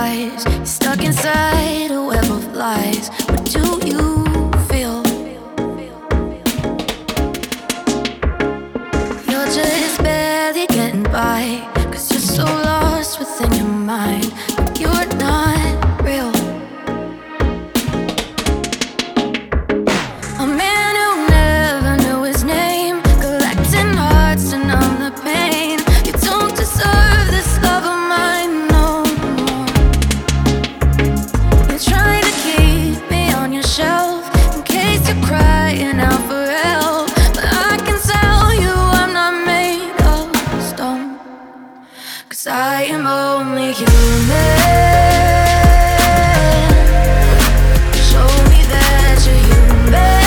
eyes. You're stuck inside a web of lies. What do you feel? You're just barely getting by, 'cause you're so lost within your mind. But you're not real. A man who never knew his name, collecting hearts to numb the pain. You don't deserve this love of mine no more. You're trying to keep me on your shelf in case you're crying out for help. But I can tell you I'm not made of stone, 'cause I am only human. Show me that you're human.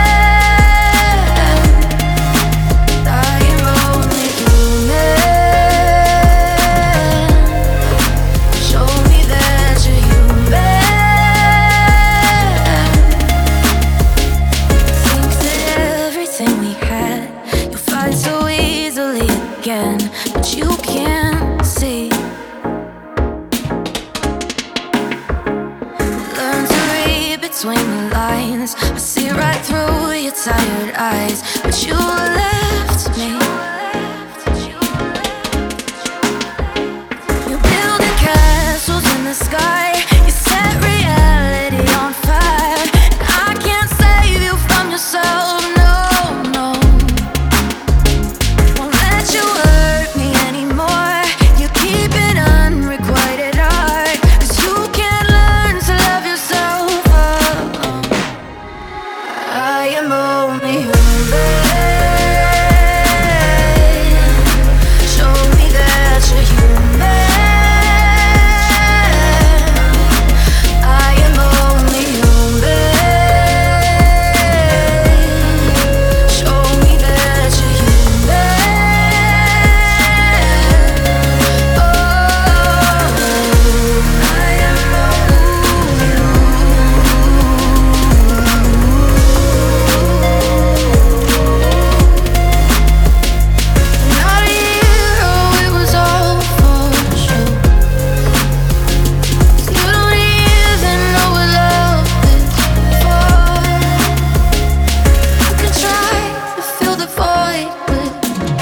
I am only human. Show me that you're human. Think that everything we had you'll find so easily again, but you can't see. Learn to read between the lines. I see right through your tired eyes, but you left me. You're building castles in the sky. You set reality on fire. And I can't save you from yourself, no, no. Won't let you hurt me anymore. You're keeping unrequited art, 'cause you can't learn to love yourself alone. I am only human. Show me that you're human. I am only human. Show me that you're human. Oh, I am only not a hero, it was all for show. 'Cause you don't even know what love is for. I can try to fill the void with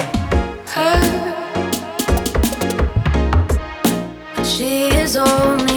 her, but she is only